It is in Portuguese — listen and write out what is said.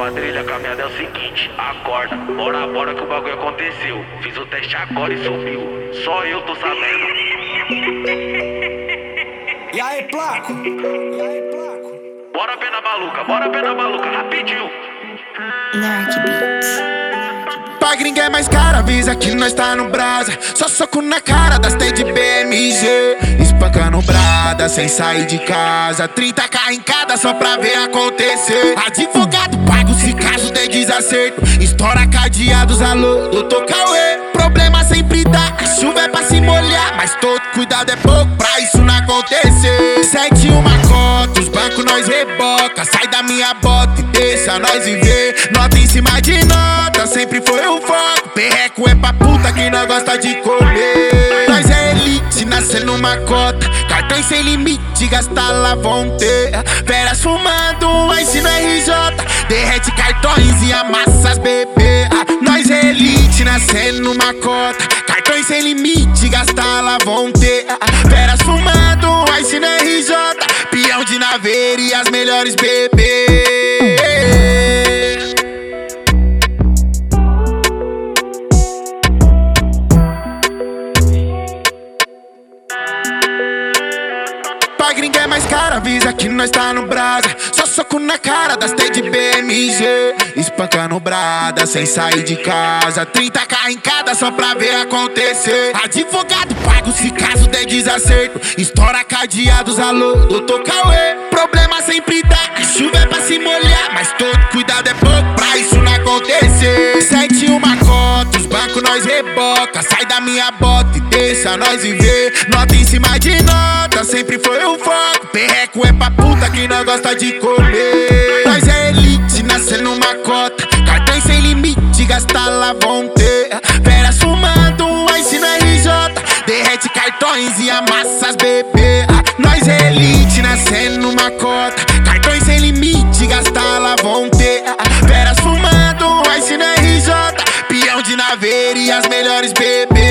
quadrilha, a caminhada é o seguinte, acorda, bora que o bagulho aconteceu. Fiz o teste agora e subiu, só eu tô sabendo. E aí, Placo? Bora pena maluca, rapidinho. Narc Beats. Pra gringa é mais cara, avisa que nós tá no brasa. Só soco na cara das T de BMG, espancando brada sem sair de casa. 30k em cada só pra ver acontecer. Advogado pago se caso der desacerto. Estoura cadeados, alô, doutor Cauê. Problema sempre dá, a chuva é pra se molhar, mas todo cuidado é pouco pra isso não acontecer. 7 uma cota, os bancos nós reboca. Sai da minha bota e deixa nós viver. Nota em cima de nota, sempre foi o foco. Perreco é pra puta que nós gosta de comer. Nós é elite, nascendo numa cota. Cartões sem limite, gastar lá vão ter. Veras fumando, ice no RJ. Derrete cartões e amassa as bebê. Nós é elite, nascendo numa cota. Cartões sem limite, gastar lá vão ter. Veras fumando, ice no RJ. Peão de naveira e as melhores bebê. Pra gringa é mais cara, avisa que nós tá no brasa. Só soco na cara das T de BMG, espancando brada sem sair de casa. 30k em cada só pra ver acontecer. Advogado pago se caso der desacerto. Estoura cadeados, alô, doutor Cauê. Problema sempre dá, a chuva é pra se molhar, mas todo cuidado é pouco pra isso não acontecer. 7 uma cota, os bancos nós reboca. Sai da minha bota e deixa nós viver. Nota em cima de nota, sempre foi o foco. Perreco é pra puta que nós gosta de comer. Nós é elite, nascendo numa cota. Cartões sem limite, gastar lá vão ter. Veras fumando, ice no RJ. Derrete cartões e amassa as bebê. Nós é elite, nascendo numa cota. Cartões sem limite, gastar lá vão ter. Veras fumando, ice no RJ. Peão de naveira e as melhores bebê.